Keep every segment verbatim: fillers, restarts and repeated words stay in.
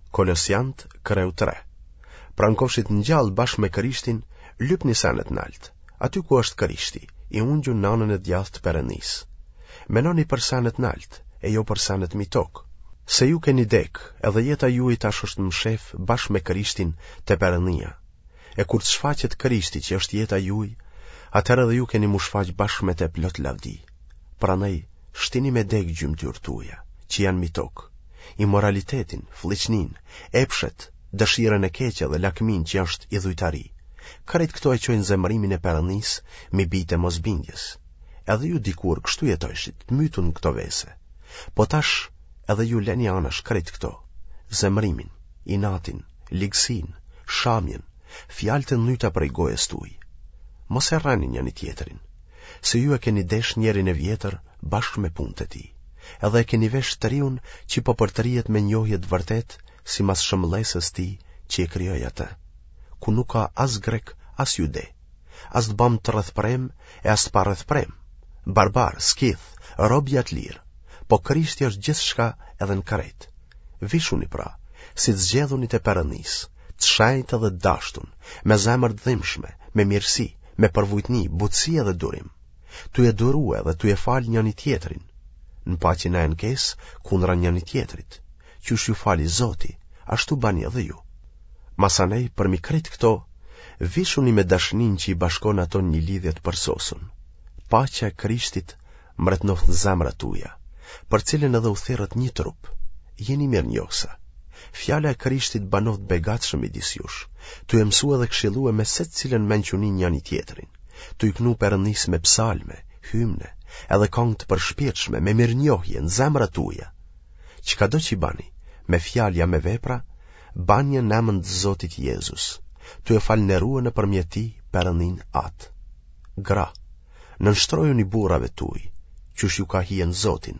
Kolosiant, kreu tre. Pran kofshit ngjall bashkë me Krishtin, lypni senet nalt, aty ku është Krishti, i ungjur në anën e djathtë të Perëndis. Menoni për senet nalt, e jo për senet mi tokë. Se ju keni dek, edhe jeta juaj tash është në shef bashkë me Krishtin te Perëndia. E kur të shfaqet Krishti që është jeta juaj, atëherë edhe ju keni mu shfaq bashkë me te plot lavdi. Prandaj, shtini me dek gjymtyrët tuaja, që janë mi tokë, imoralitetin, fllëçnin, epshet, dëshirën e keqe dhe lakmin që është idhujtari. Krejt këto e quajnë zemërimin e Perëndis, mi bijtë e mosbindjes. Edhe ju dikur kështu jetojshit, të mytun këto vese. Po tash edhe ju leni anash krejt këto: zemërimin, inatin, ligësin, shamjen, fjalët e ndryta prej gojës tuaj. Mos e rrani njëri tjetrin, se ju e keni desh njerin e vjetër bashkë me punët e tij. Edhe e keni vesh triun që po përtrihet me njohje të vërtet, simas shëmbëllesës tij që e krijoi atë, ku nuk ka as grek, as jude, as të bam të rrethprem e as të pa rrethprem, barbar, skith, rob i lirë, po Krishti është gjithçka edhe në krejt. Vishuni pra, si të zgjedhunit e Perëndis, të shenjtë dhe të dashtun, me zemër të dhimbshme, me mirësi, me përvujtni, butësi edhe durim, tu e durue dhe tu e fal njëri tjetrin, në paqen e ankes kundra njëri tjetrit, qysh ju fali Zoti, ashtu bani edhe ju. Masanej, për mi krejt këto, vishuni me dashnin që i bashkon ato një lidhje të përsosun. Paqja e Krishtit mbretnoft në zemrat tuaja, për cilën edhe u thirrët një trup. Jeni mirënjohësa. Fjala e Krishtit banoft begatshëm midis jush, tu e mësua dhe këshillue me secilën mençuni njëri tjetrin, tu i knu Perëndis me psalme, hymne, edhe këngë të përshpirtshme, me mirënjohje në zemrat tuaja. Çkado që bani, me fjalë me vepra, banje në emrin të Zotit Jezus, tu e falënderuar nëpërmjet tij Perëndin atë. Gra, nënshtrojuni burrave tuaj, qysh ju ka hien Zotin.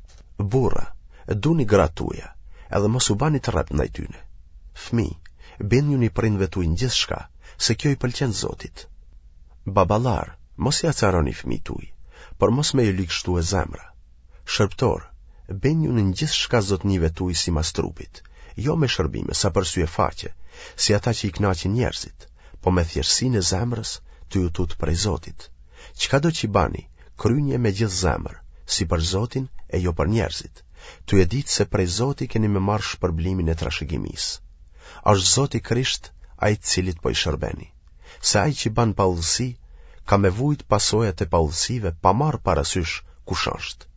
Burra, duni gratë tuaja, edhe mos u bani të rrep ndaj tyne. Fëmijë, bindjuni prindve tuaj në gjithçka, se kjo i pëlqen Zotit. Baballar, mos i acaroni fëmijët tuaj, por mos me ju likështu e zemra. Shërbëtor, bindjuni në gjithçka zotnive tuaj simas trupit, jo me shërbime sa për sy e faqe, si ata që i kënaqin njerëzit, po me thjeshtësinë e zemrës të ju tut prej Zotit. Çkado që bani, kryinje me gjithë zemër, si për Zotin e jo për njerëzit. Tu e ditë se prej Zoti keni me marrë shpërblimin e trashëgimisë. Është Zoti Krisht ai i cilit po i shërbeni. Se ai që ban paullësi, ka me vujt pasojat e paullësive pa marrë parasysh kush është.